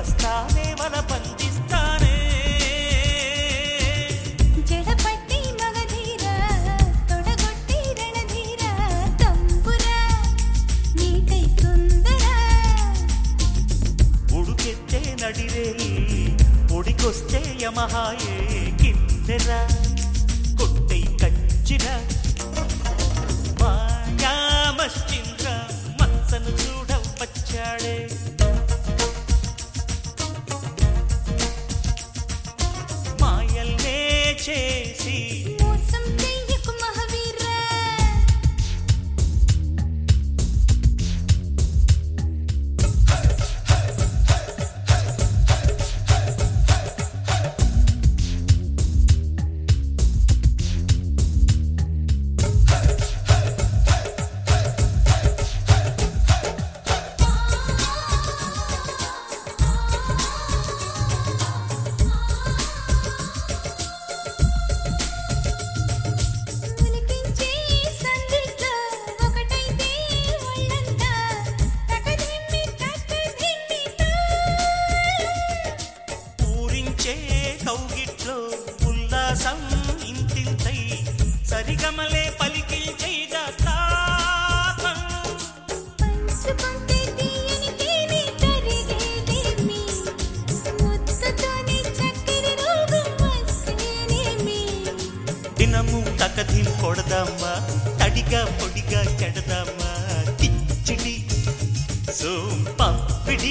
వస్తానే వల బంధిస్తానే జడపట్టి మగధీర తొడగొట్టి రణధీర తంబుర నీకై సుందర ఉడుకెత్తే నడిరే ఒడికొస్తే యమహాయే కిందెర కొట్టై కంచిన మాయామశ్చింద్ర మత్సను చూడ వచ్చాడే మాయల్నే చేసి మోసం చెయ్యకు మహావీర ఉలికించే సందిట్లో ఒకటైతే ఒళ్ళంతా తకదిమ్మి తకదిమ్మితో పూరించే కౌగిట్లో ఉల్లాసం ఇంతింతై సరిగమలే పలికిల్చేదా తాపం పంచుకుంటే తీయని తేనె కరిగేదేమి ముద్దతోనే చక్కెర రోగం వస్తేనేమి దినము తకదిం కొడదామా తడిగా పొడిగా చెడదామా కిచ్చిడి సోంపాపిడి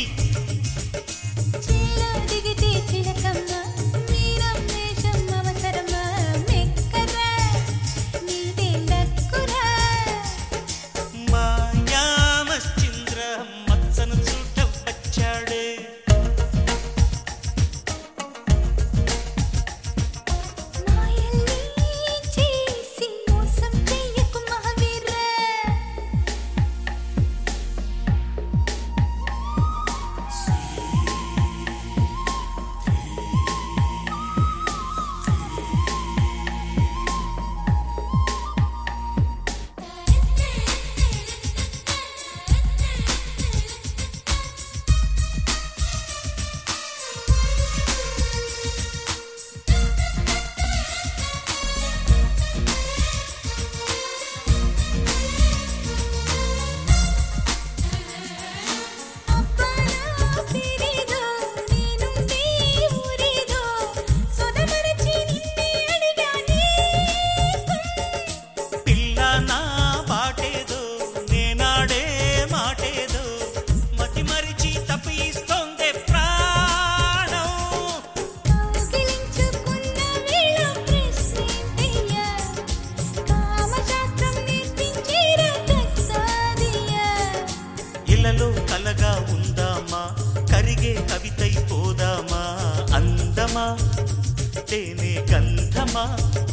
చేలో దిగితే చిలకమ్మ మీరం వేషం అవసరమా మెక్కరా నీదే లక్కురా మాయామశ్చింద్ర మత్సను చూడ వచ్చాడే మాయల్ని చేసి మోసం చెయ్యకు మహావీర అబ్బనా పేరేదో నేనుండే ఊరేదో సొదమరచి నిన్నే అడిగానే పిల్ల నా బాటేదో నేనాడే మాటేదో మతి మరిచి తప్పిస్తోందే ప్రాణం కౌగిలించుకున్న వేళ ప్రశ్నేంటయ్యా కామశాస్త్రం నేర్పించేరా కసాదియా ఇలలో కలగా ఉందామా కరిగే కవితై పోదామా అందమా తేనె గంధమా